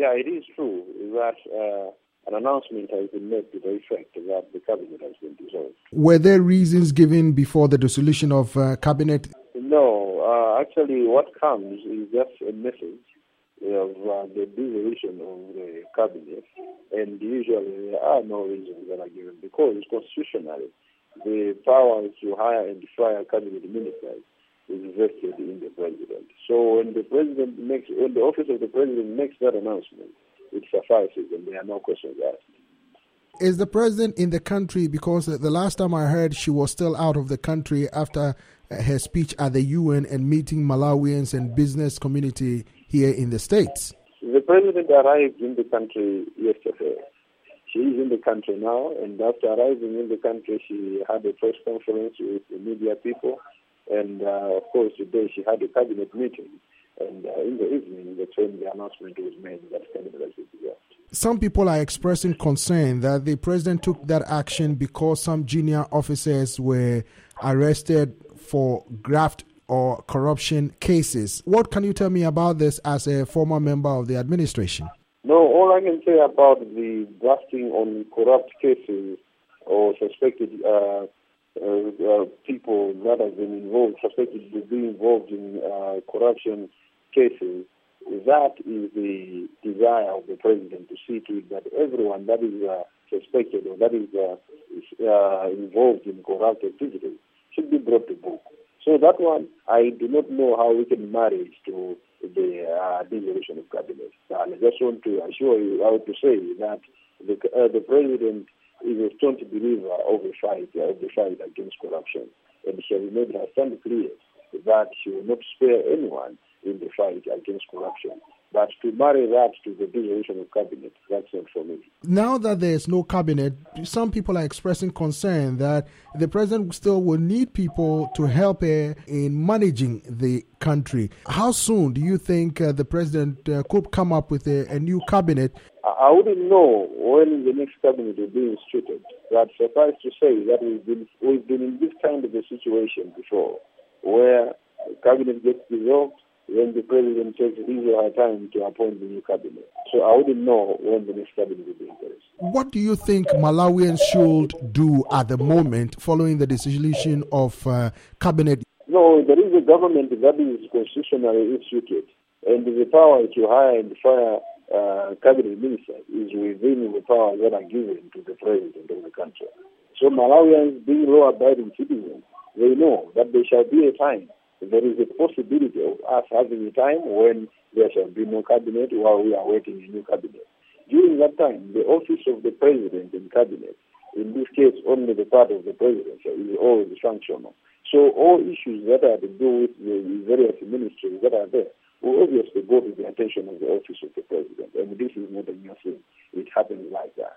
Yeah, it is true that an announcement has been made to the effect that the cabinet has been dissolved. Were there reasons given before the dissolution of cabinet? No, actually what comes is just a message of the dissolution of the cabinet, and usually there are no reasons that are given because constitutionally the power to hire and fire cabinet ministers is vested in the president. So when the office of the president makes that announcement, it suffices and there are no questions asked. Is the president in the country? Because the last time I heard she was still out of the country after her speech at the UN and meeting Malawians and business community here in the States. The president arrived in the country yesterday. She is in the country now, and after arriving in the country, she had a press conference with the media people, and of course today she had a cabinet meeting, and in the evening that's when the announcement was made that cabinet has been dissolved. Some people are expressing concern that the president took that action because some junior officers were arrested for graft or corruption cases. What can you tell me about this as a former member of the administration? No, all I can say about the drafting on corrupt cases or suspected people that have been involved, suspected to be involved in corruption cases, that is the desire of the president to see to it that everyone that is suspected or that is involved in corrupt activities should be brought to book. So that one, I do not know how we can marry to the dissolution of cabinet. I just want to assure you, I want to say that the president is a staunch believer of the fight against corruption, and she has made her stand clear that she will not spare anyone in the fight against corruption. But to marry that to the dissolution of cabinet, that's not for me. Now that there is no cabinet, some people are expressing concern that the president still will need people to help her in managing the country. How soon do you think the president could come up with a new cabinet? I wouldn't know when the next cabinet will be instituted. But suffice to say that we've been in this kind of a situation before, where the cabinet gets dissolved, when the president takes his or her time to appoint the new cabinet. So I wouldn't know when the next cabinet will be in place. What do you think Malawians should do at the moment following the dissolution of cabinet? No, there is a government that is constitutionally instituted, and the power to hire and fire cabinet ministers is within the powers that are given to the president of the country. So Malawians, being law-abiding citizens, they know that there shall be a time. There is a possibility of us having a time when there shall be no cabinet while we are waiting a new cabinet. During that time, the office of the president and cabinet, in this case only the part of the president, is always functional. So all issues that are to do with the various ministries that are there will obviously go to the attention of the office of the president. And this is not a new thing. It happens like that.